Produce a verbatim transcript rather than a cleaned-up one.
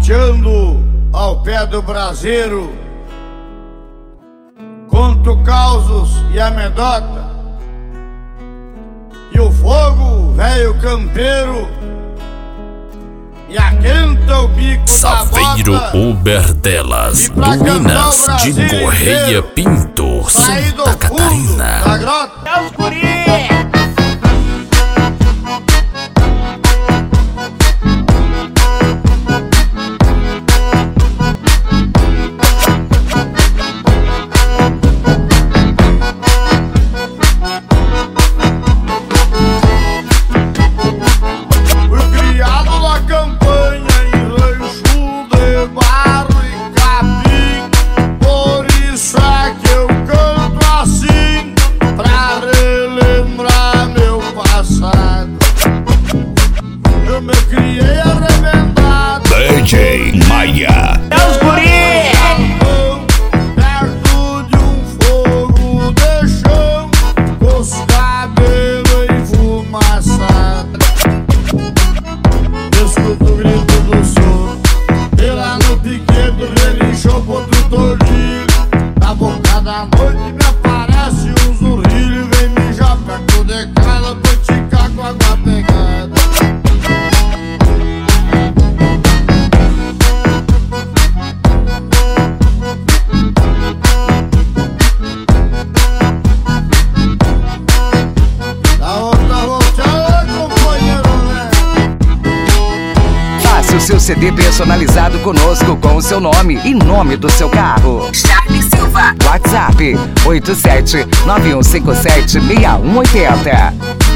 mateando ao pé do braseiro, conto causos e amedota, e o fogo, velho campeiro, e aquenta o bico Saveiro da bota. Uber delas, do Minas, de Correia Pinto, Santa Catarina. Da grota. É os guri! D J Maia. É os guri! Perto de um fogo de chão, com os cabelos enfumaçados. Escuto o grito do som, e lá no piquete relinchou pro outro tordilho. Na boca da noite me aparece um zurrilho, vem mijar perto de casa pra esticar com água pegada. Faça o seu C D personalizado conosco com o seu nome e nome do seu carro. Charles Silva. WhatsApp oito sete nove um cinco sete seis um oito zero.